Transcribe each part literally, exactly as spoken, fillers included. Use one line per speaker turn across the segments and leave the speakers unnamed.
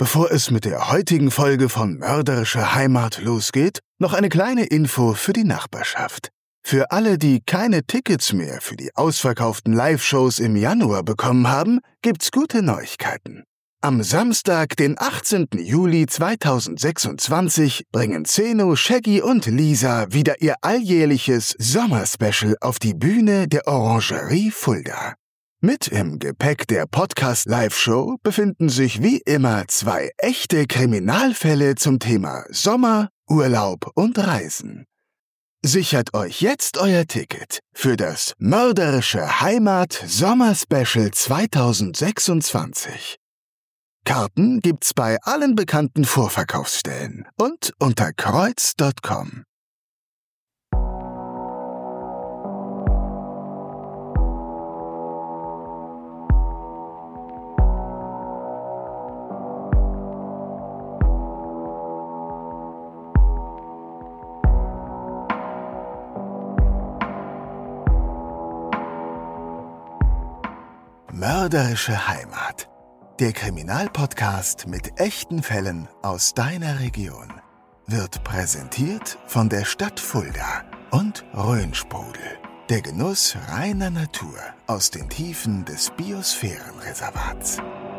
Bevor es mit der heutigen Folge von Mörderische Heimat losgeht, noch eine kleine Info für die Nachbarschaft. Für alle, die keine Tickets mehr für die ausverkauften Live-Shows im Januar bekommen haben, gibt's gute Neuigkeiten. Am Samstag, den achtzehnten Juli zweitausendsechsundzwanzig, bringen Zeno, Shaggy und Lisa wieder ihr alljährliches Sommerspecial auf die Bühne der Orangerie Fulda. Mit im Gepäck der Podcast-Live-Show befinden sich wie immer zwei echte Kriminalfälle zum Thema Sommer, Urlaub und Reisen. Sichert euch jetzt euer Ticket für das Mörderische Heimat Sommerspecial zweitausendsechsundzwanzig. Karten gibt's bei allen bekannten Vorverkaufsstellen und unter kreuz punkt com. Mörderische Heimat. Der Kriminalpodcast mit echten Fällen aus deiner Region wird präsentiert von der Stadt Fulda und Rhönsprudel. Der Genuss reiner Natur aus den Tiefen des Biosphärenreservats.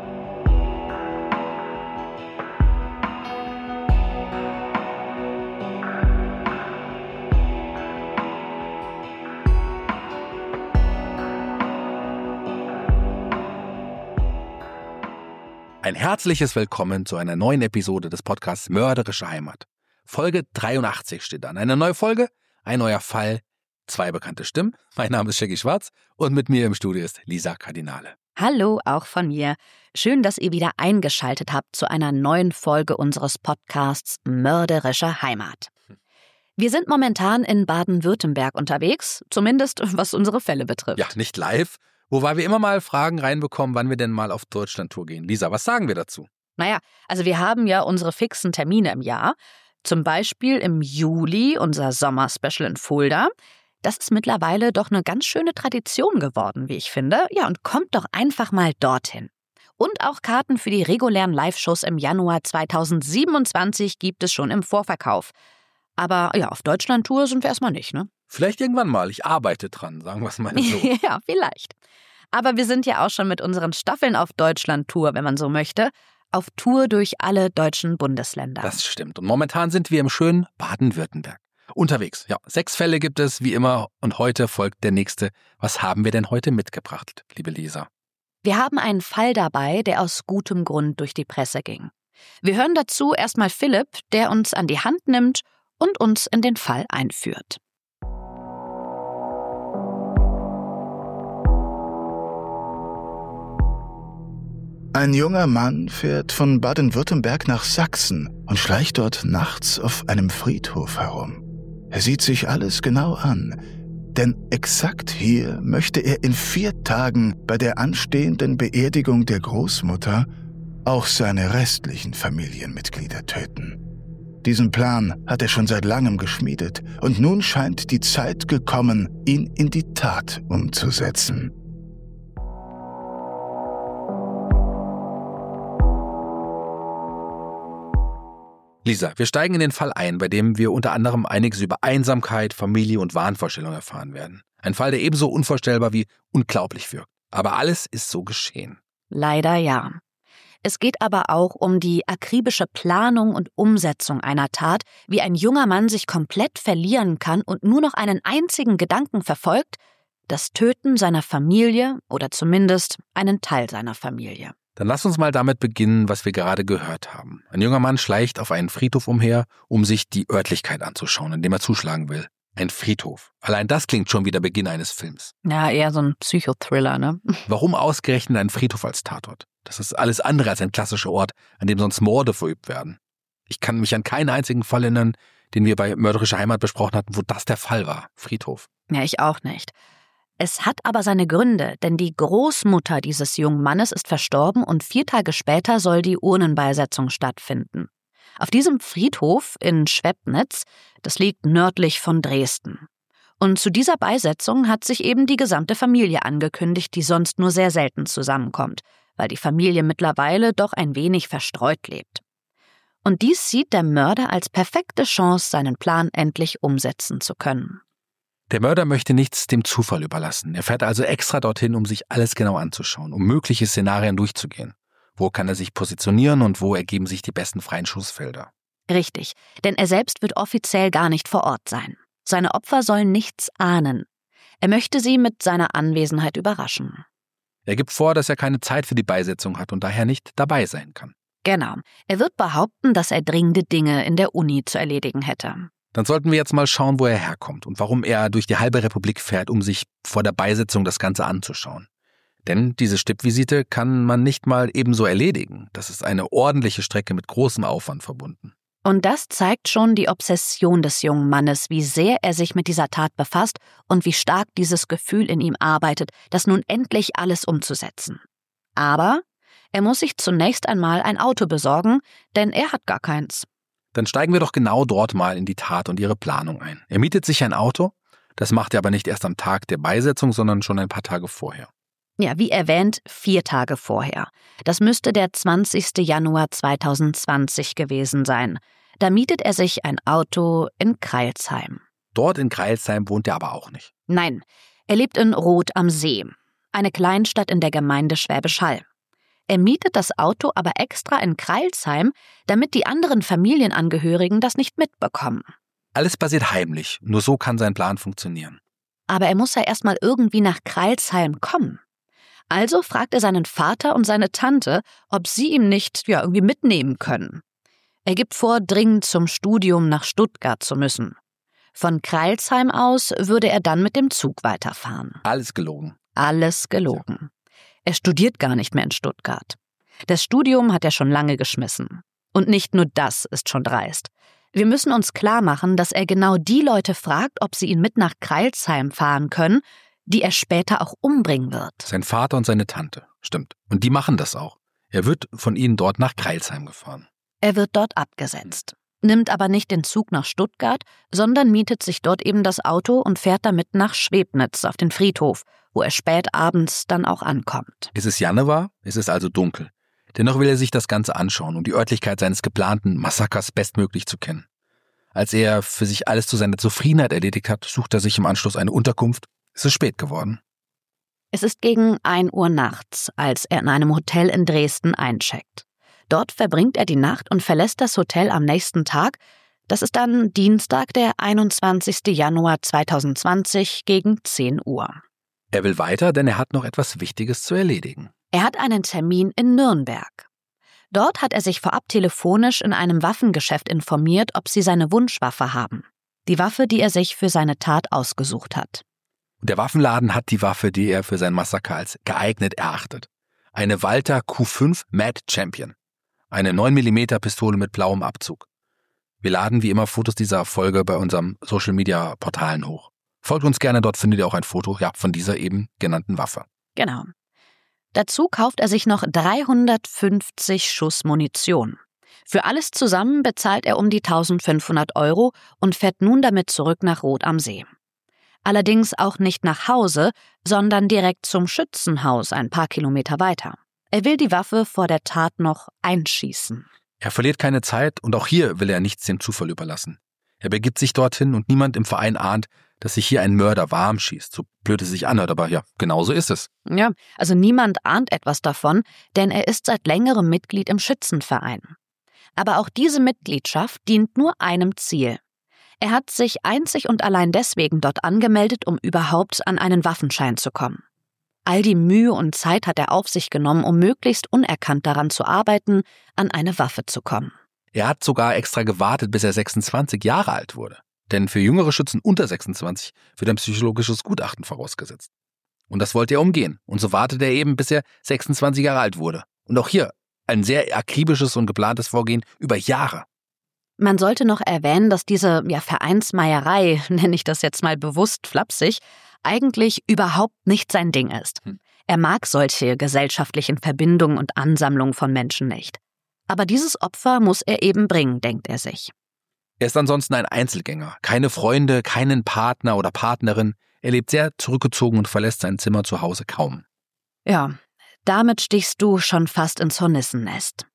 Ein herzliches Willkommen zu einer neuen Episode des Podcasts Mörderische Heimat. Folge dreiundachtzig steht an. Eine neue Folge, ein neuer Fall, zwei bekannte Stimmen. Mein Name ist Shaggy Schwarz und mit mir im Studio ist Lisa Kardinale.
Hallo, auch von mir. Schön, dass ihr wieder eingeschaltet habt zu einer neuen Folge unseres Podcasts Mörderische Heimat. Wir sind momentan in Baden-Württemberg unterwegs, zumindest was unsere Fälle betrifft.
Ja, nicht live. Wobei wir immer mal Fragen reinbekommen, wann wir denn mal auf Deutschlandtour gehen. Lisa, was sagen wir dazu?
Naja, also wir haben ja unsere fixen Termine im Jahr. Zum Beispiel im Juli unser Sommerspecial in Fulda. Das ist mittlerweile doch eine ganz schöne Tradition geworden, wie ich finde. Ja, und kommt doch einfach mal dorthin. Und auch Karten für die regulären Live-Shows im Januar zweitausendsiebenundzwanzig gibt es schon im Vorverkauf. Aber ja, auf Deutschlandtour sind wir erstmal nicht, ne?
Vielleicht irgendwann mal. Ich arbeite dran, sagen wir es mal so.
Ja, vielleicht. Aber wir sind ja auch schon mit unseren Staffeln auf Deutschland-Tour, wenn man so möchte, auf Tour durch alle deutschen Bundesländer.
Das stimmt. Und momentan sind wir im schönen Baden-Württemberg unterwegs. Ja, sechs Fälle gibt es, wie immer. Und heute folgt der nächste. Was haben wir denn heute mitgebracht, liebe Lisa?
Wir haben einen Fall dabei, der aus gutem Grund durch die Presse ging. Wir hören dazu erstmal Philipp, der uns an die Hand nimmt und uns in den Fall einführt.
Ein junger Mann fährt von Baden-Württemberg nach Sachsen und schleicht dort nachts auf einem Friedhof herum. Er sieht sich alles genau an, denn exakt hier möchte er in vier Tagen bei der anstehenden Beerdigung der Großmutter auch seine restlichen Familienmitglieder töten. Diesen Plan hat er schon seit langem geschmiedet und nun scheint die Zeit gekommen, ihn in die Tat umzusetzen.
Lisa, wir steigen in den Fall ein, bei dem wir unter anderem einiges über Einsamkeit, Familie und Wahnvorstellung erfahren werden. Ein Fall, der ebenso unvorstellbar wie unglaublich wirkt. Aber alles ist so geschehen.
Leider ja. Es geht aber auch um die akribische Planung und Umsetzung einer Tat, wie ein junger Mann sich komplett verlieren kann und nur noch einen einzigen Gedanken verfolgt: das Töten seiner Familie oder zumindest einen Teil seiner Familie.
Dann lass uns mal damit beginnen, was wir gerade gehört haben. Ein junger Mann schleicht auf einen Friedhof umher, um sich die Örtlichkeit anzuschauen, in dem er zuschlagen will. Ein Friedhof. Allein das klingt schon wie der Beginn eines Films.
Ja, eher so ein Psychothriller, ne?
Warum ausgerechnet ein Friedhof als Tatort? Das ist alles andere als ein klassischer Ort, an dem sonst Morde verübt werden. Ich kann mich an keinen einzigen Fall erinnern, den wir bei Mörderische Heimat besprochen hatten, wo das der Fall war. Friedhof.
Ja, ich auch nicht. Es hat aber seine Gründe, denn die Großmutter dieses jungen Mannes ist verstorben und vier Tage später soll die Urnenbeisetzung stattfinden. Auf diesem Friedhof in Schwebnitz, das liegt nördlich von Dresden. Und zu dieser Beisetzung hat sich eben die gesamte Familie angekündigt, die sonst nur sehr selten zusammenkommt. weil die Familie mittlerweile doch ein wenig verstreut lebt. Und dies sieht der Mörder als perfekte Chance, seinen Plan endlich umsetzen zu können.
Der Mörder möchte nichts dem Zufall überlassen. Er fährt also extra dorthin, um sich alles genau anzuschauen, um mögliche Szenarien durchzugehen. Wo kann er sich positionieren und wo ergeben sich die besten freien Schussfelder?
Richtig, denn er selbst wird offiziell gar nicht vor Ort sein. Seine Opfer sollen nichts ahnen. Er möchte sie mit seiner Anwesenheit überraschen.
Er gibt vor, dass er keine Zeit für die Beisetzung hat und daher nicht dabei sein kann.
Genau. Er wird behaupten, dass er dringende Dinge in der Uni zu erledigen hätte.
Dann sollten wir jetzt mal schauen, wo er herkommt und warum er durch die halbe Republik fährt, um sich vor der Beisetzung das Ganze anzuschauen. Denn diese Stippvisite kann man nicht mal ebenso erledigen. Das ist eine ordentliche Strecke mit großem Aufwand verbunden.
Und das zeigt schon die Obsession des jungen Mannes, wie sehr er sich mit dieser Tat befasst und wie stark dieses Gefühl in ihm arbeitet, das nun endlich alles umzusetzen. Aber er muss sich zunächst einmal ein Auto besorgen, denn er hat gar keins.
Dann steigen wir doch genau dort mal in die Tat und ihre Planung ein. Er mietet sich ein Auto, das macht er aber nicht erst am Tag der Beisetzung, sondern schon ein paar Tage vorher.
Ja, wie erwähnt, vier Tage vorher. Das müsste der zwanzigster Januar zweitausendzwanzig gewesen sein. Da mietet er sich ein Auto in Crailsheim.
Dort in Crailsheim wohnt er aber auch nicht.
Nein, er lebt in Roth am See, eine Kleinstadt in der Gemeinde Schwäbisch Hall. Er mietet das Auto aber extra in Crailsheim, damit die anderen Familienangehörigen das nicht mitbekommen.
Alles passiert heimlich, nur so kann sein Plan funktionieren.
Aber er muss ja erstmal irgendwie nach Crailsheim kommen. Also fragt er seinen Vater und seine Tante, ob sie ihm nicht ja irgendwie mitnehmen können. Er gibt vor, dringend zum Studium nach Stuttgart zu müssen. Von Crailsheim aus würde er dann mit dem Zug weiterfahren.
Alles gelogen.
Alles gelogen. Er studiert gar nicht mehr in Stuttgart. Das Studium hat er schon lange geschmissen. Und nicht nur das ist schon dreist. Wir müssen uns klar machen, dass er genau die Leute fragt, ob sie ihn mit nach Crailsheim fahren können, die er später auch umbringen wird.
Sein Vater und seine Tante, stimmt. Und die machen das auch. Er wird von ihnen dort nach Crailsheim gefahren.
Er wird dort abgesetzt, nimmt aber nicht den Zug nach Stuttgart, sondern mietet sich dort eben das Auto und fährt damit nach Schwebnitz auf den Friedhof, wo er spät abends dann auch ankommt.
Es ist Januar, es ist also dunkel. Dennoch will er sich das Ganze anschauen, um die Örtlichkeit seines geplanten Massakers bestmöglich zu kennen. Als er für sich alles zu seiner Zufriedenheit erledigt hat, sucht er sich im Anschluss eine Unterkunft. Es ist spät geworden.
Es ist gegen ein Uhr nachts, als er in einem Hotel in Dresden eincheckt. Dort verbringt er die Nacht und verlässt das Hotel am nächsten Tag. Das ist dann Dienstag, der einundzwanzigster Januar zweitausendzwanzig gegen zehn Uhr.
Er will weiter, denn er hat noch etwas Wichtiges zu erledigen.
Er hat einen Termin in Nürnberg. Dort hat er sich vorab telefonisch in einem Waffengeschäft informiert, ob sie seine Wunschwaffe haben. Die Waffe, die er sich für seine Tat ausgesucht hat.
Der Waffenladen hat die Waffe, die er für sein Massaker als geeignet erachtet. Eine Walther Q fünf Mad Champion. Eine neun Millimeter Pistole mit blauem Abzug. Wir laden wie immer Fotos dieser Folge bei unserem Social-Media-Portalen hoch. Folgt uns gerne, dort findet ihr auch ein Foto ja, von dieser eben genannten Waffe.
Genau. Dazu kauft er sich noch dreihundertfünfzig Schuss Munition. Für alles zusammen bezahlt er um die eintausendfünfhundert Euro und fährt nun damit zurück nach Roth am See. Allerdings auch nicht nach Hause, sondern direkt zum Schützenhaus ein paar Kilometer weiter. Er will die Waffe vor der Tat noch einschießen.
Er verliert keine Zeit und auch hier will er nichts dem Zufall überlassen. Er begibt sich dorthin und niemand im Verein ahnt, dass sich hier ein Mörder warm schießt. So blöd es sich anhört, aber ja, genau so ist es.
Ja, also niemand ahnt etwas davon, denn er ist seit längerem Mitglied im Schützenverein. Aber auch diese Mitgliedschaft dient nur einem Ziel. Er hat sich einzig und allein deswegen dort angemeldet, um überhaupt an einen Waffenschein zu kommen. All die Mühe und Zeit hat er auf sich genommen, um möglichst unerkannt daran zu arbeiten, an eine Waffe zu kommen.
Er hat sogar extra gewartet, bis er sechsundzwanzig Jahre alt wurde. Denn für jüngere Schützen unter sechsundzwanzig wird ein psychologisches Gutachten vorausgesetzt. Und das wollte er umgehen. Und so wartete er eben, bis er sechsundzwanzig Jahre alt wurde. Und auch hier ein sehr akribisches und geplantes Vorgehen über Jahre.
Man sollte noch erwähnen, dass diese ja, Vereinsmeierei, nenne ich das jetzt mal bewusst flapsig, eigentlich überhaupt nicht sein Ding ist. Hm. Er mag solche gesellschaftlichen Verbindungen und Ansammlungen von Menschen nicht. Aber dieses Opfer muss er eben bringen, denkt er sich.
Er ist ansonsten ein Einzelgänger. Keine Freunde, keinen Partner oder Partnerin. Er lebt sehr zurückgezogen und verlässt sein Zimmer zu Hause kaum.
Ja, Damit stichst du schon fast ins Hornissennest.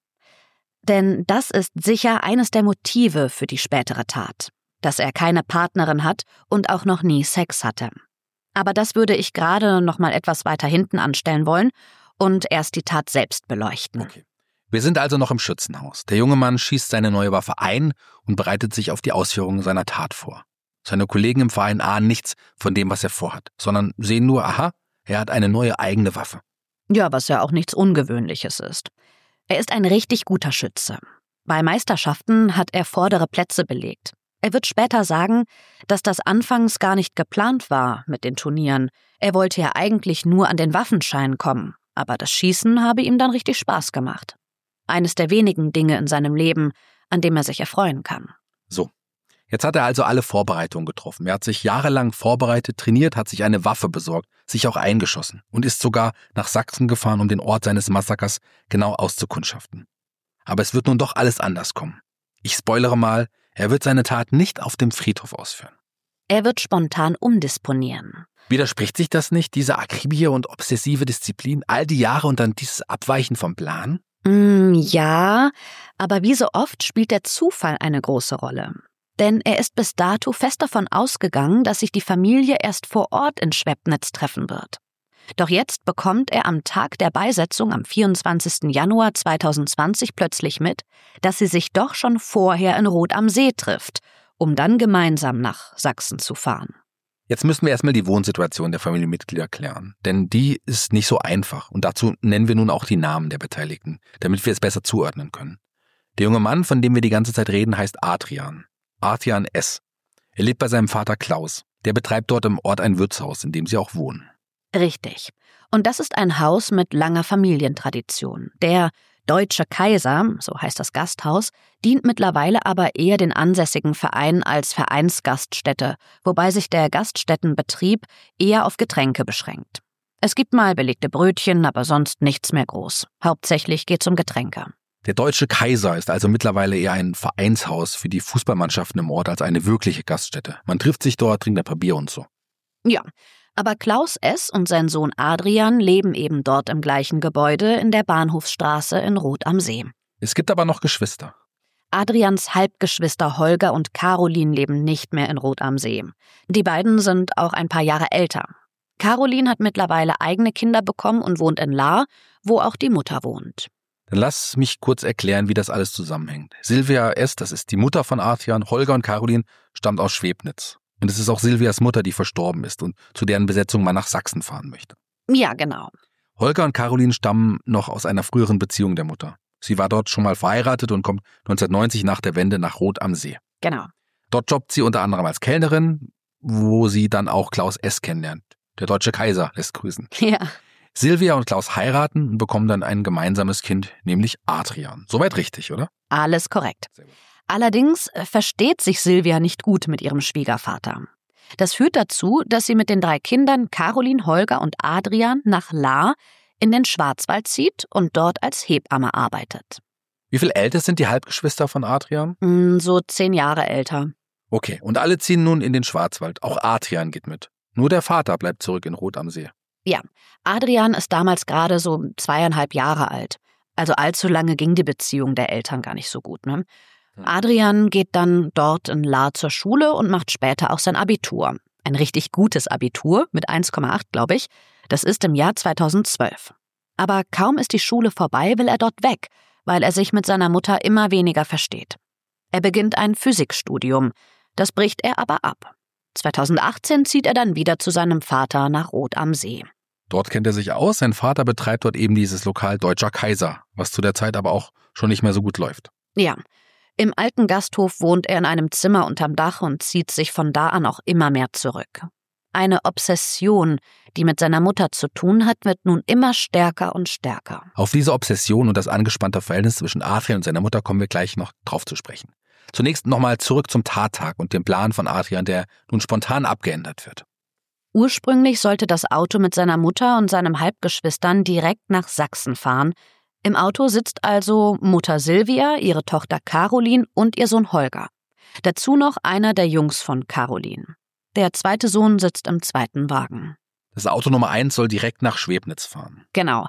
Denn das ist sicher eines der Motive für die spätere Tat, dass er keine Partnerin hat und auch noch nie Sex hatte. Aber das würde ich gerade noch mal etwas weiter hinten anstellen wollen und erst die Tat selbst beleuchten.
Okay. Wir sind also noch im Schützenhaus. Der junge Mann schießt seine neue Waffe ein und bereitet sich auf die Ausführung seiner Tat vor. Seine Kollegen im Verein ahnen nichts von dem, was er vorhat, sondern sehen nur, aha, er hat eine neue eigene Waffe.
Ja, was ja auch nichts Ungewöhnliches ist. Er ist ein richtig guter Schütze. Bei Meisterschaften hat er vordere Plätze belegt. Er wird später sagen, dass das anfangs gar nicht geplant war mit den Turnieren. Er wollte ja eigentlich nur an den Waffenschein kommen, aber das Schießen habe ihm dann richtig Spaß gemacht. Eines der wenigen Dinge in seinem Leben, an dem er sich erfreuen kann.
So, jetzt hat er also alle Vorbereitungen getroffen. Er hat sich jahrelang vorbereitet, trainiert, hat sich eine Waffe besorgt, sich auch eingeschossen und ist sogar nach Sachsen gefahren, um den Ort seines Massakers genau auszukundschaften. Aber es wird nun doch alles anders kommen. Ich spoilere mal, er wird seine Tat nicht auf dem Friedhof ausführen.
Er wird spontan umdisponieren.
Widerspricht sich das nicht, diese Akribie und obsessive Disziplin, all die Jahre und dann dieses Abweichen vom Plan?
Mm, ja, aber wie so oft spielt der Zufall eine große Rolle. Denn er ist bis dato fest davon ausgegangen, dass sich die Familie erst vor Ort in Schwepnitz treffen wird. Doch jetzt bekommt er am Tag der Beisetzung am vierundzwanzigsten Januar zweitausendzwanzig plötzlich mit, dass sie sich doch schon vorher in Roth am See trifft, um dann gemeinsam nach Sachsen zu fahren.
Jetzt müssen wir erstmal die Wohnsituation der Familienmitglieder klären, denn die ist nicht so einfach und dazu nennen wir nun auch die Namen der Beteiligten, damit wir es besser zuordnen können. Der junge Mann, von dem wir die ganze Zeit reden, heißt Adrian. Adrian S. Er lebt bei seinem Vater Klaus. Der betreibt dort im Ort ein Wirtshaus, in dem sie auch wohnen.
Richtig. Und das ist ein Haus mit langer Familientradition. Der Deutsche Kaiser, so heißt das Gasthaus, dient mittlerweile aber eher den ansässigen Vereinen als Vereinsgaststätte, wobei sich der Gaststättenbetrieb eher auf Getränke beschränkt. Es gibt mal belegte Brötchen, aber sonst nichts mehr groß. Hauptsächlich geht's um Getränke.
Der Deutsche Kaiser ist also mittlerweile eher ein Vereinshaus für die Fußballmannschaften im Ort als eine wirkliche Gaststätte. Man trifft sich dort, trinkt ein paar Bier und so.
Ja, aber Klaus S. und sein Sohn Adrian leben eben dort im gleichen Gebäude in der Bahnhofsstraße in Roth am See.
Es gibt aber noch Geschwister.
Adrians Halbgeschwister Holger und Caroline leben nicht mehr in Roth am See. Die beiden sind auch ein paar Jahre älter. Caroline hat mittlerweile eigene Kinder bekommen und wohnt in Lahr, wo auch die Mutter wohnt.
Dann lass mich kurz erklären, wie das alles zusammenhängt. Silvia S., das ist die Mutter von Adrian, Holger und Caroline, stammt aus Schwepnitz. Und es ist auch Silvias Mutter, die verstorben ist und zu deren Besetzung man nach Sachsen fahren möchte.
Ja, genau.
Holger und Caroline stammen noch aus einer früheren Beziehung der Mutter. Sie war dort schon mal verheiratet und kommt neunzehnhundertneunzig nach der Wende nach Roth am See.
Genau.
Dort jobbt sie unter anderem als Kellnerin, wo sie dann auch Klaus S. kennenlernt. Der Deutsche Kaiser lässt grüßen.
Ja.
Silvia und Klaus heiraten und bekommen dann ein gemeinsames Kind, nämlich Adrian. Soweit richtig, oder?
Alles korrekt. Allerdings versteht sich Silvia nicht gut mit ihrem Schwiegervater. Das führt dazu, dass sie mit den drei Kindern Caroline, Holger und Adrian nach Lahr in den Schwarzwald zieht und dort als Hebamme arbeitet.
Wie viel älter sind die Halbgeschwister von Adrian?
So zehn Jahre älter.
Okay, und alle ziehen nun in den Schwarzwald. Auch Adrian geht mit. Nur der Vater bleibt zurück in Roth am See.
Ja, Adrian ist damals gerade so zweieinhalb Jahre alt. Also allzu lange ging die Beziehung der Eltern gar nicht so gut, ne? Adrian geht dann dort in Lahr zur Schule und macht später auch sein Abitur. Ein richtig gutes Abitur mit eins Komma acht, glaube ich. Das ist im Jahr zweitausendzwölf. Aber kaum ist die Schule vorbei, will er dort weg, weil er sich mit seiner Mutter immer weniger versteht. Er beginnt ein Physikstudium. Das bricht er aber ab. zweitausendachtzehn zieht er dann wieder zu seinem Vater nach Roth am See.
Dort kennt er sich aus. Sein Vater betreibt dort eben dieses Lokal Deutscher Kaiser, was zu der Zeit aber auch schon nicht mehr so gut läuft.
Ja. Im alten Gasthof wohnt er in einem Zimmer unterm Dach und zieht sich von da an auch immer mehr zurück. Eine Obsession, die mit seiner Mutter zu tun hat, wird nun immer stärker und stärker.
Auf diese Obsession und das angespannte Verhältnis zwischen Adrian und seiner Mutter kommen wir gleich noch drauf zu sprechen. Zunächst nochmal zurück zum Tattag und dem Plan von Adrian, der nun spontan abgeändert wird.
Ursprünglich sollte das Auto mit seiner Mutter und seinem Halbgeschwistern direkt nach Sachsen fahren. Im Auto sitzt also Mutter Silvia, ihre Tochter Caroline und ihr Sohn Holger. Dazu noch einer der Jungs von Caroline. Der zweite Sohn sitzt im zweiten Wagen.
Das Auto Nummer eins soll direkt nach Schwepnitz fahren.
Genau.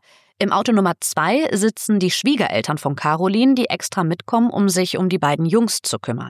Im Auto Nummer zwei sitzen die Schwiegereltern von Caroline, die extra mitkommen, um sich um die beiden Jungs zu kümmern.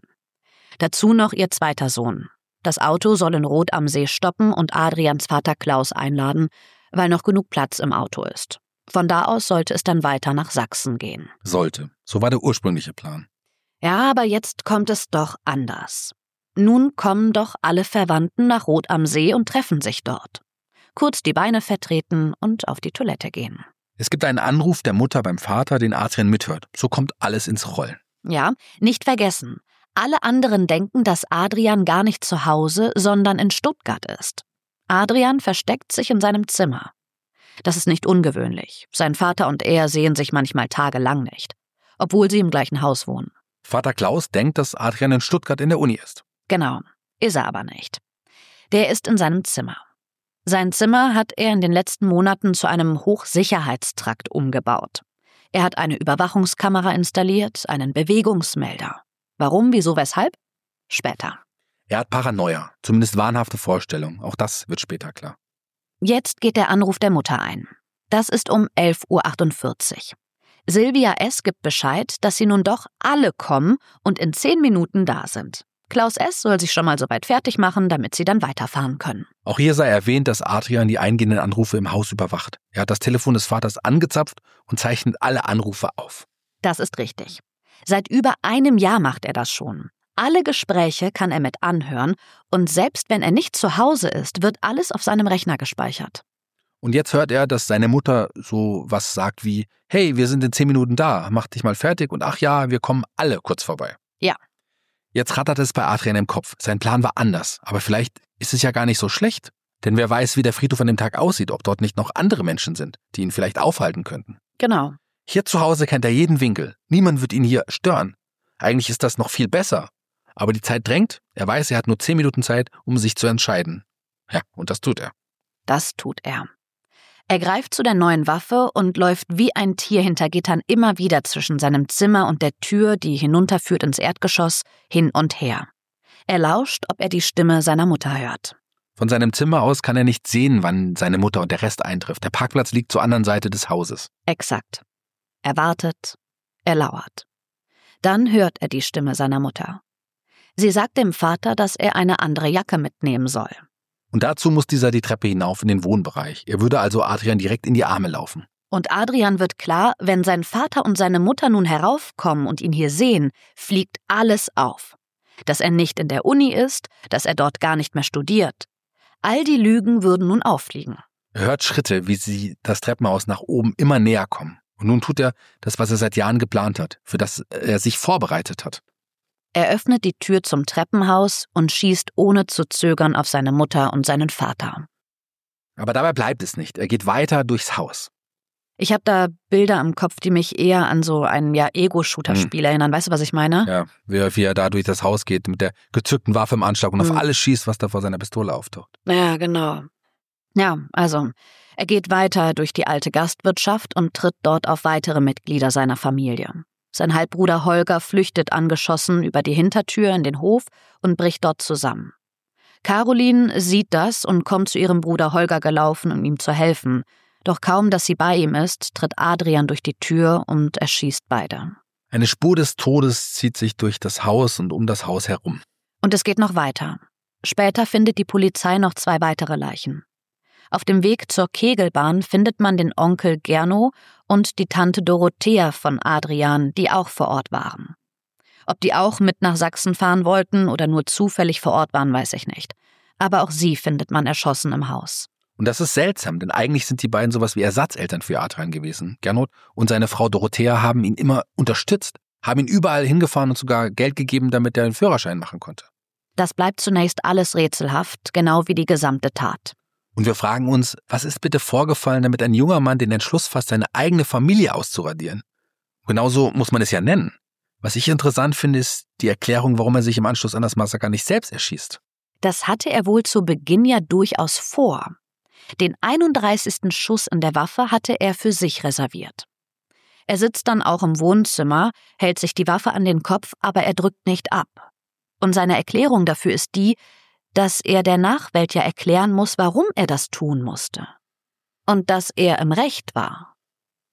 Dazu noch ihr zweiter Sohn. Das Auto soll in Rot am See stoppen und Adrians Vater Klaus einladen, weil noch genug Platz im Auto ist. Von da aus sollte es dann weiter nach Sachsen gehen.
Sollte. So war der ursprüngliche Plan.
Ja, aber jetzt kommt es doch anders. Nun kommen doch alle Verwandten nach Rot am See und treffen sich dort. Kurz die Beine vertreten und auf die Toilette gehen.
Es gibt einen Anruf der Mutter beim Vater, den Adrian mithört. So kommt alles ins Rollen.
Ja, nicht vergessen. Alle anderen denken, dass Adrian gar nicht zu Hause, sondern in Stuttgart ist. Adrian versteckt sich in seinem Zimmer. Das ist nicht ungewöhnlich. Sein Vater und er sehen sich manchmal tagelang nicht, obwohl sie im gleichen Haus wohnen.
Vater Klaus denkt, dass Adrian in Stuttgart in der Uni ist.
Genau, ist er aber nicht. Der ist in seinem Zimmer. Sein Zimmer hat er in den letzten Monaten zu einem Hochsicherheitstrakt umgebaut. Er hat eine Überwachungskamera installiert, einen Bewegungsmelder. Warum, wieso, weshalb? Später.
Er hat Paranoia, zumindest wahnhafte Vorstellungen. Auch das wird später klar.
Jetzt geht der Anruf der Mutter ein. Das ist um elf Uhr achtundvierzig. Silvia S. gibt Bescheid, dass sie nun doch alle kommen und in zehn Minuten da sind. Klaus S. soll sich schon mal soweit fertig machen, damit sie dann weiterfahren können.
Auch hier sei erwähnt, dass Adrian die eingehenden Anrufe im Haus überwacht. Er hat das Telefon des Vaters angezapft und zeichnet alle Anrufe auf.
Das ist richtig. Seit über einem Jahr macht er das schon. Alle Gespräche kann er mit anhören und selbst wenn er nicht zu Hause ist, wird alles auf seinem Rechner gespeichert.
Und jetzt hört er, dass seine Mutter so was sagt wie, hey, wir sind in zehn Minuten da, mach dich mal fertig und ach ja, wir kommen alle kurz vorbei.
Ja.
Jetzt rattert es bei Adrian im Kopf. Sein Plan war anders, aber vielleicht ist es ja gar nicht so schlecht. Denn wer weiß, wie der Friedhof an dem Tag aussieht, ob dort nicht noch andere Menschen sind, die ihn vielleicht aufhalten könnten.
Genau.
Hier zu Hause kennt er jeden Winkel. Niemand wird ihn hier stören. Eigentlich ist das noch viel besser. Aber die Zeit drängt. Er weiß, er hat nur zehn Minuten Zeit, um sich zu entscheiden. Ja, und das tut er.
Das tut er. Er greift zu der neuen Waffe und läuft wie ein Tier hinter Gittern immer wieder zwischen seinem Zimmer und der Tür, die hinunterführt ins Erdgeschoss, hin und her. Er lauscht, ob er die Stimme seiner Mutter hört.
Von seinem Zimmer aus kann er nicht sehen, wann seine Mutter und der Rest eintrifft. Der Parkplatz liegt zur anderen Seite des Hauses.
Exakt. Er wartet, er lauert. Dann hört er die Stimme seiner Mutter. Sie sagt dem Vater, dass er eine andere Jacke mitnehmen soll.
Und dazu muss dieser die Treppe hinauf in den Wohnbereich. Er würde also Adrian direkt in die Arme laufen.
Und Adrian wird klar, wenn sein Vater und seine Mutter nun heraufkommen und ihn hier sehen, fliegt alles auf. Dass er nicht in der Uni ist, dass er dort gar nicht mehr studiert. All die Lügen würden nun auffliegen.
Er hört Schritte, wie sie das Treppenhaus nach oben immer näher kommen. Und nun tut er das, was er seit Jahren geplant hat, für das er sich vorbereitet hat.
Er öffnet die Tür zum Treppenhaus und schießt ohne zu zögern auf seine Mutter und seinen Vater.
Aber dabei bleibt es nicht. Er geht weiter durchs Haus.
Ich habe da Bilder im Kopf, die mich eher an so ein ja, Ego-Shooter-Spiel hm. erinnern. Weißt du, was ich meine?
Ja, wie, wie er da durch das Haus geht mit der gezückten Waffe im Anschlag und hm. auf alles schießt, was da vor seiner Pistole auftaucht.
Ja, genau. Ja, also, er geht weiter durch die alte Gastwirtschaft und tritt dort auf weitere Mitglieder seiner Familie. Sein Halbbruder Holger flüchtet angeschossen über die Hintertür in den Hof und bricht dort zusammen. Caroline sieht das und kommt zu ihrem Bruder Holger gelaufen, um ihm zu helfen. Doch kaum, dass sie bei ihm ist, tritt Adrian durch die Tür und erschießt beide.
Eine Spur des Todes zieht sich durch das Haus und um das Haus herum.
Und es geht noch weiter. Später findet die Polizei noch zwei weitere Leichen. Auf dem Weg zur Kegelbahn findet man den Onkel Gernot und die Tante Dorothea von Adrian, die auch vor Ort waren. Ob die auch mit nach Sachsen fahren wollten oder nur zufällig vor Ort waren, weiß ich nicht. Aber auch sie findet man erschossen im Haus.
Und das ist seltsam, denn eigentlich sind die beiden sowas wie Ersatzeltern für Adrian gewesen. Gernot und seine Frau Dorothea haben ihn immer unterstützt, haben ihn überall hingefahren und sogar Geld gegeben, damit er einen Führerschein machen konnte.
Das bleibt zunächst alles rätselhaft, genau wie die gesamte Tat.
Und wir fragen uns, was ist bitte vorgefallen, damit ein junger Mann den Entschluss fasst, seine eigene Familie auszuradieren? Genauso muss man es ja nennen. Was ich interessant finde, ist die Erklärung, warum er sich im Anschluss an das Massaker nicht selbst erschießt.
Das hatte er wohl zu Beginn ja durchaus vor. Den einunddreißigsten Schuss in der Waffe hatte er für sich reserviert. Er sitzt dann auch im Wohnzimmer, hält sich die Waffe an den Kopf, aber er drückt nicht ab. Und seine Erklärung dafür ist die, dass er der Nachwelt ja erklären muss, warum er das tun musste. Und dass er im Recht war.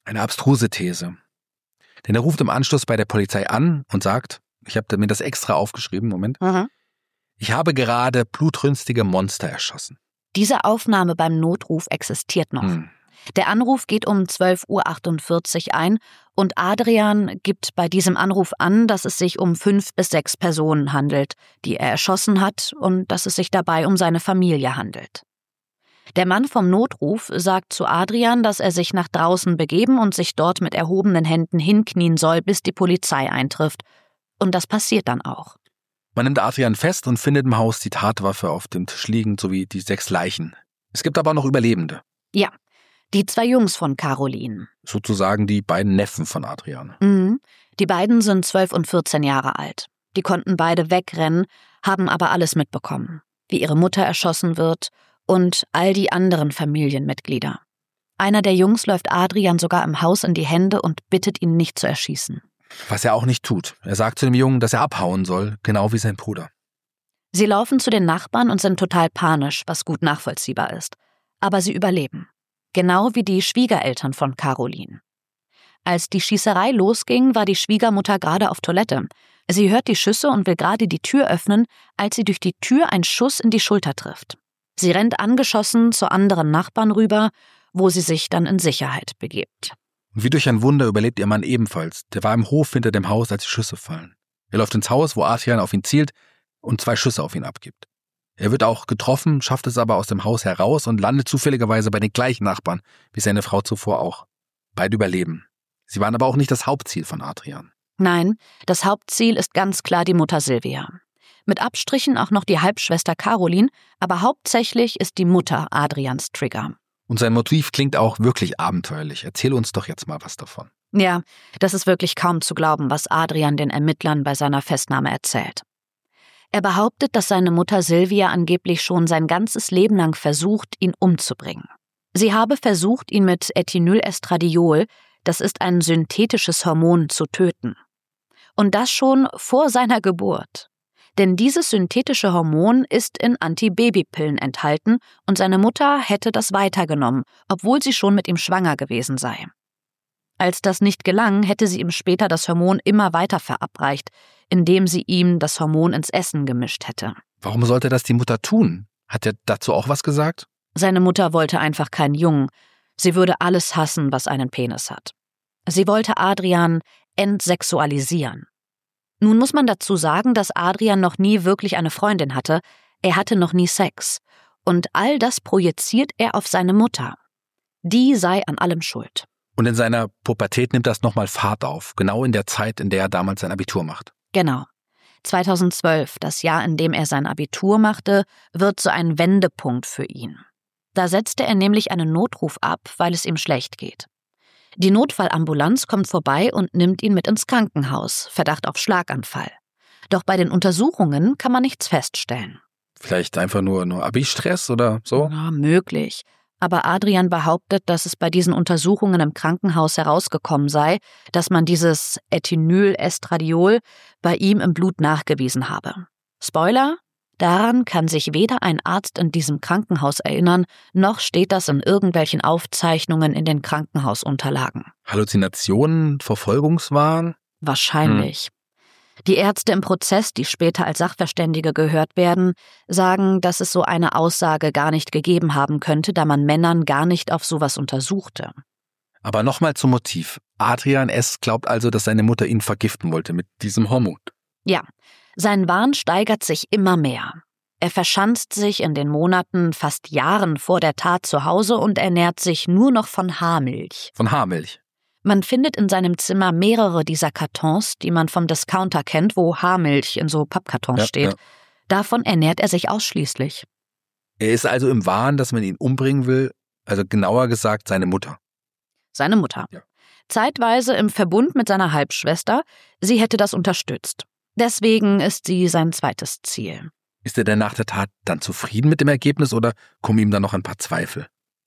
Eine abstruse These. Denn er ruft im Anschluss bei der Polizei an und sagt, ich habe mir das extra aufgeschrieben, Moment,
Mhm.
ich habe gerade blutrünstige Monster erschossen.
Diese Aufnahme beim Notruf existiert noch.
Hm.
Der Anruf geht um zwölf Uhr achtundvierzig ein und Adrian gibt bei diesem Anruf an, dass es sich um fünf bis sechs Personen handelt, die er erschossen hat und dass es sich dabei um seine Familie handelt. Der Mann vom Notruf sagt zu Adrian, dass er sich nach draußen begeben und sich dort mit erhobenen Händen hinknien soll, bis die Polizei eintrifft. Und das passiert dann auch.
Man nimmt Adrian fest und findet im Haus die Tatwaffe auf dem Tisch liegend sowie die sechs Leichen. Es gibt aber noch Überlebende.
Ja, die zwei Jungs von Caroline.
Sozusagen die beiden Neffen von Adrian.
Mhm. Die beiden sind zwölf und vierzehn Jahre alt. Die konnten beide wegrennen, haben aber alles mitbekommen. Wie ihre Mutter erschossen wird und all die anderen Familienmitglieder. Einer der Jungs läuft Adrian sogar im Haus in die Hände und bittet ihn nicht zu erschießen.
Was er auch nicht tut. Er sagt zu dem Jungen, dass er abhauen soll, genau wie sein Bruder.
Sie laufen zu den Nachbarn und sind total panisch, was gut nachvollziehbar ist. Aber sie überleben. Genau wie die Schwiegereltern von Caroline. Als die Schießerei losging, war die Schwiegermutter gerade auf Toilette. Sie hört die Schüsse und will gerade die Tür öffnen, als sie durch die Tür einen Schuss in die Schulter trifft. Sie rennt angeschossen zu anderen Nachbarn rüber, wo sie sich dann in Sicherheit begibt.
Und wie durch ein Wunder überlebt ihr Mann ebenfalls. Der war im Hof hinter dem Haus, als die Schüsse fallen. Er läuft ins Haus, wo Adrian auf ihn zielt und zwei Schüsse auf ihn abgibt. Er wird auch getroffen, schafft es aber aus dem Haus heraus und landet zufälligerweise bei den gleichen Nachbarn, wie seine Frau zuvor auch. Beide überleben. Sie waren aber auch nicht das Hauptziel von Adrian.
Nein, das Hauptziel ist ganz klar die Mutter Silvia. Mit Abstrichen auch noch die Halbschwester Caroline, aber hauptsächlich ist die Mutter Adrians Trigger.
Und sein Motiv klingt auch wirklich abenteuerlich. Erzähl uns doch jetzt mal was davon.
Ja, das ist wirklich kaum zu glauben, was Adrian den Ermittlern bei seiner Festnahme erzählt. Er behauptet, dass seine Mutter Silvia angeblich schon sein ganzes Leben lang versucht, ihn umzubringen. Sie habe versucht, ihn mit Ethinylestradiol, das ist ein synthetisches Hormon, zu töten. Und das schon vor seiner Geburt. Denn dieses synthetische Hormon ist in Antibabypillen enthalten und seine Mutter hätte das weitergenommen, obwohl sie schon mit ihm schwanger gewesen sei. Als das nicht gelang, hätte sie ihm später das Hormon immer weiter verabreicht, indem sie ihm das Hormon ins Essen gemischt hätte.
Warum sollte das die Mutter tun? Hat er dazu auch was gesagt?
Seine Mutter wollte einfach keinen Jungen. Sie würde alles hassen, was einen Penis hat. Sie wollte Adrian entsexualisieren. Nun muss man dazu sagen, dass Adrian noch nie wirklich eine Freundin hatte. Er hatte noch nie Sex. Und all das projiziert er auf seine Mutter. Die sei an allem schuld.
Und in seiner Pubertät nimmt das nochmal Fahrt auf, genau in der Zeit, in der er damals sein Abitur macht.
Genau. zweitausendzwölf, das Jahr, in dem er sein Abitur machte, wird so ein Wendepunkt für ihn. Da setzte er nämlich einen Notruf ab, weil es ihm schlecht geht. Die Notfallambulanz kommt vorbei und nimmt ihn mit ins Krankenhaus, Verdacht auf Schlaganfall. Doch bei den Untersuchungen kann man nichts feststellen.
Vielleicht einfach nur, nur Abi-Stress oder so?
Ja, möglich. Aber Adrian behauptet, dass es bei diesen Untersuchungen im Krankenhaus herausgekommen sei, dass man dieses Ethinylestradiol bei ihm im Blut nachgewiesen habe. Spoiler: Daran kann sich weder ein Arzt in diesem Krankenhaus erinnern, noch steht das in irgendwelchen Aufzeichnungen in den Krankenhausunterlagen.
Halluzinationen, Verfolgungswahn?
Wahrscheinlich. Hm. Die Ärzte im Prozess, die später als Sachverständige gehört werden, sagen, dass es so eine Aussage gar nicht gegeben haben könnte, da man Männern gar nicht auf sowas untersuchte.
Aber nochmal zum Motiv. Adrian S. glaubt also, dass seine Mutter ihn vergiften wollte mit diesem Hormon.
Ja, sein Wahn steigert sich immer mehr. Er verschanzt sich in den Monaten, fast Jahren vor der Tat zu Hause und ernährt sich nur noch von Haarmilch.
Von Haarmilch?
Man findet in seinem Zimmer mehrere dieser Kartons, die man vom Discounter kennt, wo Haarmilch in so Pappkartons
ja,
steht.
Ja.
Davon ernährt er sich ausschließlich.
Er ist also im Wahn, dass man ihn umbringen will, also genauer gesagt seine Mutter.
Seine Mutter.
Ja.
Zeitweise im Verbund mit seiner Halbschwester. Sie hätte das unterstützt. Deswegen ist sie sein zweites Ziel.
Ist er denn nach der Tat dann zufrieden mit dem Ergebnis oder kommen ihm dann noch ein paar Zweifel?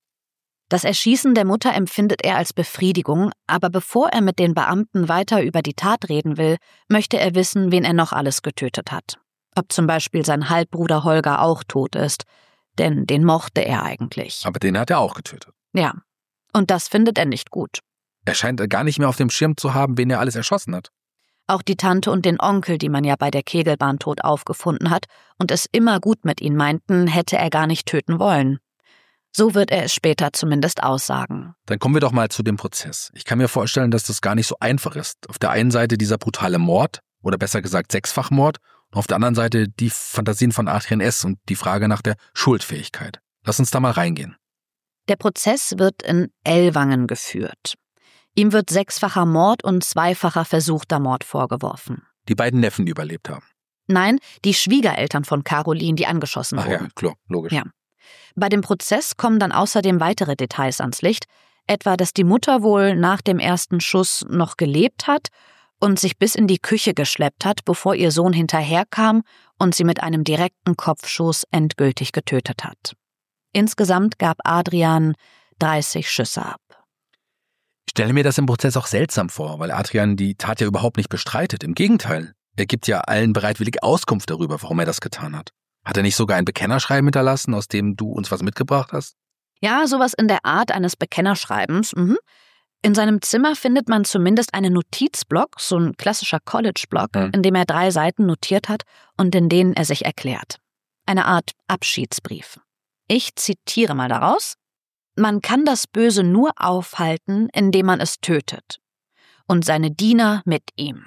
Das Erschießen der Mutter empfindet er als Befriedigung, aber bevor er mit den Beamten weiter über die Tat reden will, möchte er wissen, wen er noch alles getötet hat. Ob zum Beispiel sein Halbbruder Holger auch tot ist, denn den mochte er eigentlich.
Aber den hat er auch getötet.
Ja, und das findet er nicht gut.
Er scheint gar nicht mehr auf dem Schirm zu haben, wen er alles erschossen hat.
Auch die Tante und den Onkel, die man ja bei der Kegelbahn tot aufgefunden hat und es immer gut mit ihnen meinten, hätte er gar nicht töten wollen. So wird er es später zumindest aussagen.
Dann kommen wir doch mal zu dem Prozess. Ich kann mir vorstellen, dass das gar nicht so einfach ist. Auf der einen Seite dieser brutale Mord, oder besser gesagt Sechsfachmord, und auf der anderen Seite die Fantasien von Adrian S. und die Frage nach der Schuldfähigkeit. Lass uns da mal reingehen.
Der Prozess wird in Ellwangen geführt. Ihm wird sechsfacher Mord und zweifacher versuchter Mord vorgeworfen.
Die beiden Neffen, die überlebt haben.
Nein, die Schwiegereltern von Caroline, die angeschossen
Ach
wurden.
ja, klar, logisch.
Ja. Bei dem Prozess kommen dann außerdem weitere Details ans Licht, etwa, dass die Mutter wohl nach dem ersten Schuss noch gelebt hat und sich bis in die Küche geschleppt hat, bevor ihr Sohn hinterherkam und sie mit einem direkten Kopfschuss endgültig getötet hat. Insgesamt gab Adrian dreißig Schüsse ab.
Ich stelle mir das im Prozess auch seltsam vor, weil Adrian die Tat ja überhaupt nicht bestreitet. Im Gegenteil, er gibt ja allen bereitwillig Auskunft darüber, warum er das getan hat. Hat er nicht sogar ein Bekennerschreiben hinterlassen, aus dem du uns was mitgebracht hast?
Ja, sowas in der Art eines Bekennerschreibens. Mhm. In seinem Zimmer findet man zumindest einen Notizblock, so ein klassischer College-Block, mhm. in dem er drei Seiten notiert hat und in denen er sich erklärt. Eine Art Abschiedsbrief. Ich zitiere mal daraus. Man kann das Böse nur aufhalten, indem man es tötet. Und seine Diener mit ihm.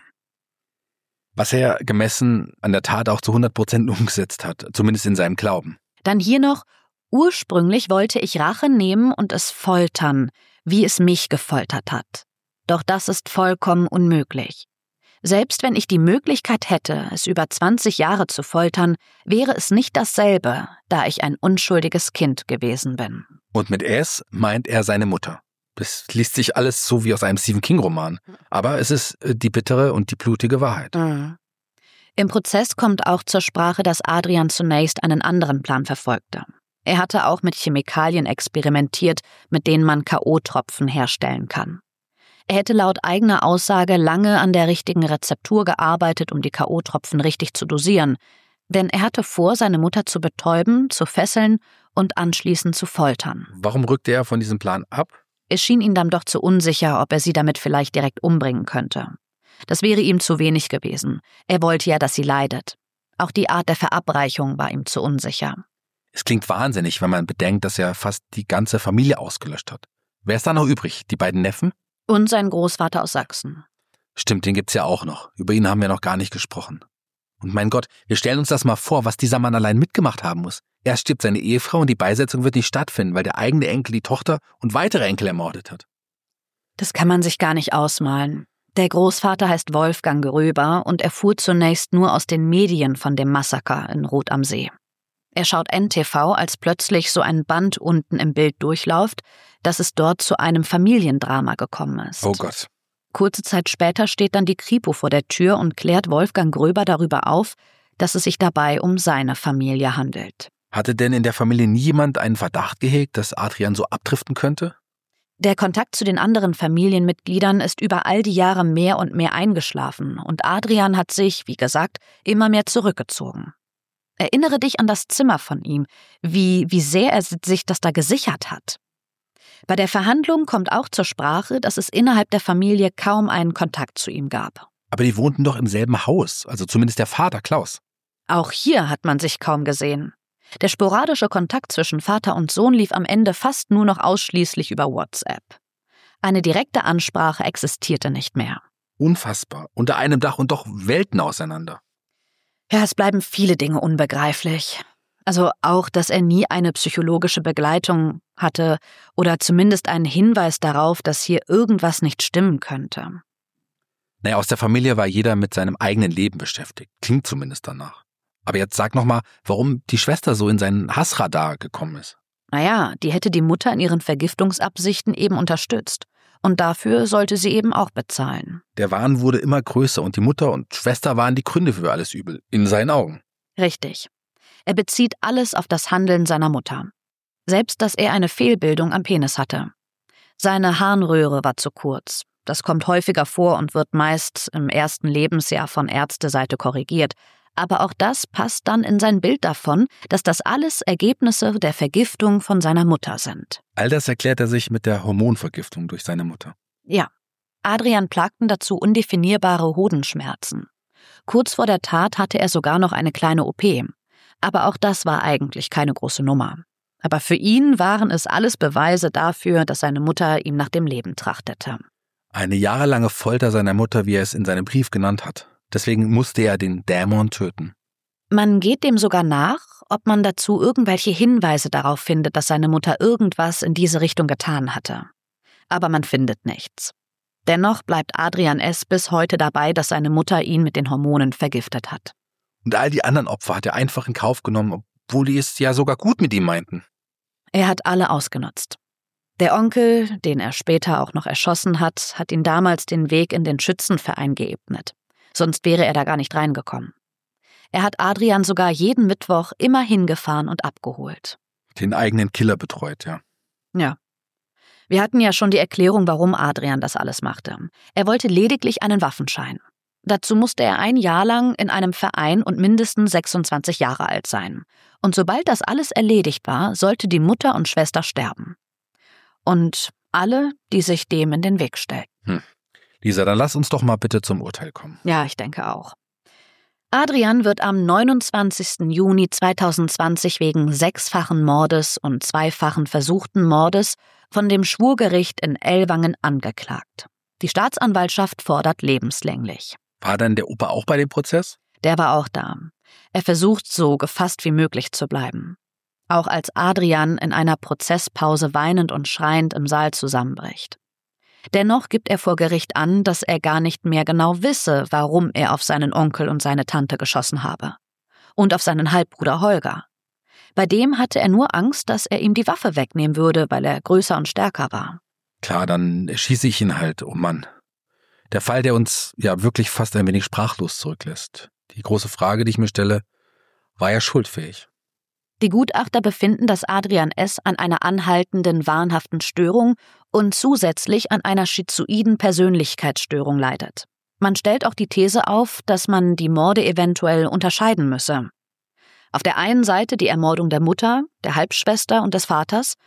Was er gemessen an der Tat auch zu hundert Prozent umgesetzt hat, zumindest in seinem Glauben.
Dann hier noch, ursprünglich wollte ich Rache nehmen und es foltern, wie es mich gefoltert hat. Doch das ist vollkommen unmöglich. Selbst wenn ich die Möglichkeit hätte, es über zwanzig Jahre zu foltern, wäre es nicht dasselbe, da ich ein unschuldiges Kind gewesen bin.
Und mit es meint er seine Mutter. Das liest sich alles so wie aus einem Stephen King-Roman. Aber es ist die bittere und die blutige Wahrheit.
Mhm. Im Prozess kommt auch zur Sprache, dass Adrian zunächst einen anderen Plan verfolgte. Er hatte auch mit Chemikalien experimentiert, mit denen man K O-Tropfen herstellen kann. Er hätte laut eigener Aussage lange an der richtigen Rezeptur gearbeitet, um die K O-Tropfen richtig zu dosieren. Denn er hatte vor, seine Mutter zu betäuben, zu fesseln und anschließend zu foltern.
Warum rückte er von diesem Plan ab?
Es schien ihm dann doch zu unsicher, ob er sie damit vielleicht direkt umbringen könnte. Das wäre ihm zu wenig gewesen. Er wollte ja, dass sie leidet. Auch die Art der Verabreichung war ihm zu unsicher.
Es klingt wahnsinnig, wenn man bedenkt, dass er fast die ganze Familie ausgelöscht hat. Wer ist da noch übrig? Die beiden Neffen?
Und sein Großvater aus Sachsen.
Stimmt, den gibt's ja auch noch. Über ihn haben wir noch gar nicht gesprochen. Und mein Gott, wir stellen uns das mal vor, was dieser Mann allein mitgemacht haben muss. Erst stirbt seine Ehefrau und die Beisetzung wird nicht stattfinden, weil der eigene Enkel die Tochter und weitere Enkel ermordet hat.
Das kann man sich gar nicht ausmalen. Der Großvater heißt Wolfgang Gröber und erfuhr zunächst nur aus den Medien von dem Massaker in Rot am See. Er schaut N T V, als plötzlich so ein Band unten im Bild durchläuft, dass es dort zu einem Familiendrama gekommen ist.
Oh Gott.
Kurze Zeit später steht dann die Kripo vor der Tür und klärt Wolfgang Gröber darüber auf, dass es sich dabei um seine Familie handelt.
Hatte denn in der Familie nie jemand einen Verdacht gehegt, dass Adrian so abdriften könnte?
Der Kontakt zu den anderen Familienmitgliedern ist über all die Jahre mehr und mehr eingeschlafen und Adrian hat sich, wie gesagt, immer mehr zurückgezogen. Erinnere dich an das Zimmer von ihm, wie, wie sehr er sich das da gesichert hat. Bei der Verhandlung kommt auch zur Sprache, dass es innerhalb der Familie kaum einen Kontakt zu ihm gab.
Aber die wohnten doch im selben Haus, also zumindest der Vater Klaus.
Auch hier hat man sich kaum gesehen. Der sporadische Kontakt zwischen Vater und Sohn lief am Ende fast nur noch ausschließlich über WhatsApp. Eine direkte Ansprache existierte nicht mehr.
Unfassbar. Unter einem Dach und doch Welten auseinander.
Ja, es bleiben viele Dinge unbegreiflich. Also auch, dass er nie eine psychologische Begleitung hatte oder zumindest einen Hinweis darauf, dass hier irgendwas nicht stimmen könnte.
Naja, aus der Familie war jeder mit seinem eigenen Leben beschäftigt. Klingt zumindest danach. Aber jetzt sag nochmal, warum die Schwester so in seinen Hassradar gekommen ist.
Naja, die hätte die Mutter in ihren Vergiftungsabsichten eben unterstützt. Und dafür sollte sie eben auch bezahlen.
Der Wahn wurde immer größer und die Mutter und Schwester waren die Gründe für alles Übel, in seinen Augen.
Richtig. Er bezieht alles auf das Handeln seiner Mutter. Selbst, dass er eine Fehlbildung am Penis hatte. Seine Harnröhre war zu kurz. Das kommt häufiger vor und wird meist im ersten Lebensjahr von Ärzteseite korrigiert. Aber auch das passt dann in sein Bild davon, dass das alles Ergebnisse der Vergiftung von seiner Mutter sind.
All das erklärt er sich mit der Hormonvergiftung durch seine Mutter.
Ja, Adrian plagten dazu undefinierbare Hodenschmerzen. Kurz vor der Tat hatte er sogar noch eine kleine O P. Aber auch das war eigentlich keine große Nummer. Aber für ihn waren es alles Beweise dafür, dass seine Mutter ihm nach dem Leben trachtete.
Eine jahrelange Folter seiner Mutter, wie er es in seinem Brief genannt hat. Deswegen musste er den Dämon töten.
Man geht dem sogar nach, ob man dazu irgendwelche Hinweise darauf findet, dass seine Mutter irgendwas in diese Richtung getan hatte. Aber man findet nichts. Dennoch bleibt Adrian S. bis heute dabei, dass seine Mutter ihn mit den Hormonen vergiftet hat.
Und all die anderen Opfer hat er einfach in Kauf genommen, obwohl die es ja sogar gut mit ihm meinten.
Er hat alle ausgenutzt. Der Onkel, den er später auch noch erschossen hat, hat ihm damals den Weg in den Schützenverein geebnet. Sonst wäre er da gar nicht reingekommen. Er hat Adrian sogar jeden Mittwoch immer hingefahren und abgeholt.
Den eigenen Killer betreut, ja.
Ja. Wir hatten ja schon die Erklärung, warum Adrian das alles machte. Er wollte lediglich einen Waffenschein. Dazu musste er ein Jahr lang in einem Verein und mindestens sechsundzwanzig Jahre alt sein. Und sobald das alles erledigt war, sollte die Mutter und Schwester sterben. Und alle, die sich dem in den Weg stellten.
Hm. Lisa, dann lass uns doch mal bitte zum Urteil kommen.
Ja, ich denke auch. Adrian wird am neunundzwanzigsten Juni zweitausendzwanzig wegen sechsfachen Mordes und zweifachen versuchten Mordes von dem Schwurgericht in Ellwangen angeklagt. Die Staatsanwaltschaft fordert lebenslänglich.
War dann der Opa auch bei dem Prozess?
Der war auch da. Er versucht, so gefasst wie möglich zu bleiben. Auch als Adrian in einer Prozesspause weinend und schreiend im Saal zusammenbricht. Dennoch gibt er vor Gericht an, dass er gar nicht mehr genau wisse, warum er auf seinen Onkel und seine Tante geschossen habe. Und auf seinen Halbbruder Holger. Bei dem hatte er nur Angst, dass er ihm die Waffe wegnehmen würde, weil er größer und stärker war.
Klar, dann erschieße ich ihn halt, oh Mann. Der Fall, der uns ja wirklich fast ein wenig sprachlos zurücklässt. Die große Frage, die ich mir stelle, war er schuldfähig?
Die Gutachter befinden, dass Adrian S. an einer anhaltenden wahnhaften Störung und zusätzlich an einer schizoiden Persönlichkeitsstörung leidet. Man stellt auch die These auf, dass man die Morde eventuell unterscheiden müsse. Auf der einen Seite die Ermordung der Mutter, der Halbschwester und des Vaters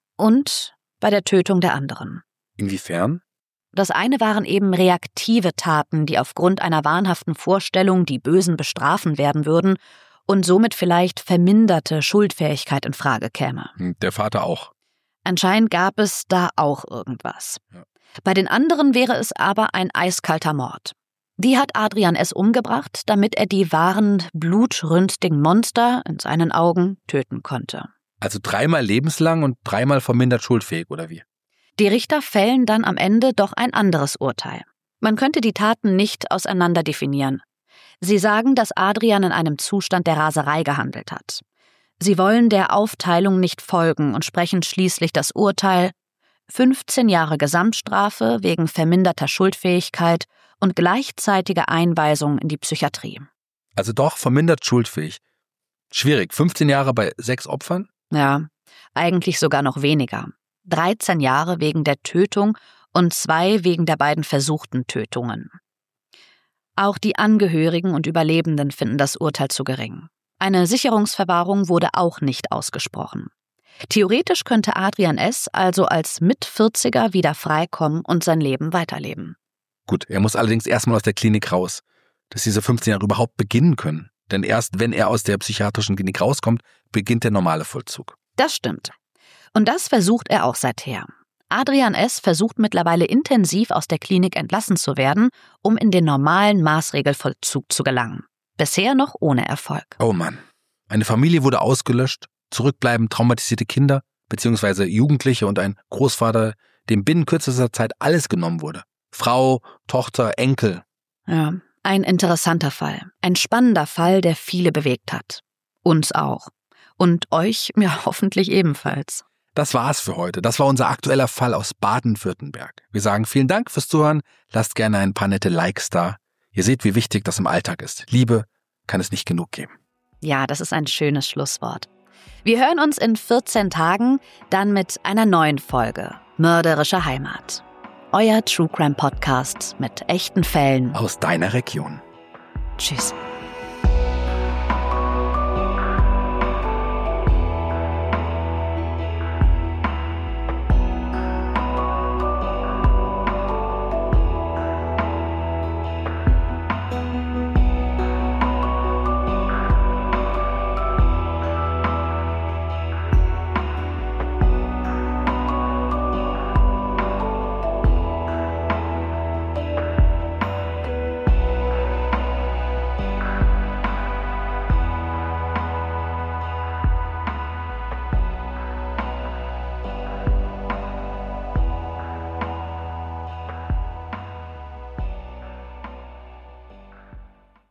und bei der Tötung der anderen.
Inwiefern?
Das eine waren eben reaktive Taten, die aufgrund einer wahnhaften Vorstellung die Bösen bestrafen werden würden und somit vielleicht verminderte Schuldfähigkeit in Frage käme.
Der Vater auch.
Anscheinend gab es da auch irgendwas. Ja. Bei den anderen wäre es aber ein eiskalter Mord. Die hat Adrian S. umgebracht, damit er die wahren, blutrünstigen Monster, in seinen Augen, töten konnte.
Also dreimal lebenslang und dreimal vermindert schuldfähig, oder wie?
Die Richter fällen dann am Ende doch ein anderes Urteil. Man könnte die Taten nicht auseinander definieren. Sie sagen, dass Adrian in einem Zustand der Raserei gehandelt hat. Sie wollen der Aufteilung nicht folgen und sprechen schließlich das Urteil fünfzehn Jahre Gesamtstrafe wegen verminderter Schuldfähigkeit und gleichzeitige Einweisung in die Psychiatrie.
Also doch vermindert schuldfähig. Schwierig. fünfzehn Jahre bei sechs Opfern?
Ja, eigentlich sogar noch weniger. dreizehn Jahre wegen der Tötung und zwei wegen der beiden versuchten Tötungen. Auch die Angehörigen und Überlebenden finden das Urteil zu gering. Eine Sicherungsverwahrung wurde auch nicht ausgesprochen. Theoretisch könnte Adrian S. also als Mit-vierziger wieder freikommen und sein Leben weiterleben.
Gut, er muss allerdings erstmal aus der Klinik raus, dass diese fünfzehn Jahre überhaupt beginnen können. Denn erst wenn er aus der psychiatrischen Klinik rauskommt, beginnt der normale Vollzug.
Das stimmt. Und das versucht er auch seither. Adrian S. versucht mittlerweile intensiv aus der Klinik entlassen zu werden, um in den normalen Maßregelvollzug zu gelangen. Bisher noch ohne Erfolg.
Oh Mann. Eine Familie wurde ausgelöscht, zurückbleiben traumatisierte Kinder bzw. Jugendliche und ein Großvater, dem binnen kürzester Zeit alles genommen wurde. Frau, Tochter, Enkel.
Ja, ein interessanter Fall. Ein spannender Fall, der viele bewegt hat. Uns auch. Und euch, ja, hoffentlich ebenfalls.
Das war's für heute. Das war unser aktueller Fall aus Baden-Württemberg. Wir sagen vielen Dank fürs Zuhören. Lasst gerne ein paar nette Likes da. Ihr seht, wie wichtig das im Alltag ist. Liebe kann es nicht genug geben.
Ja, das ist ein schönes Schlusswort. Wir hören uns in vierzehn Tagen dann mit einer neuen Folge Mörderische Heimat. Euer True Crime Podcast mit echten Fällen
aus deiner Region.
Tschüss.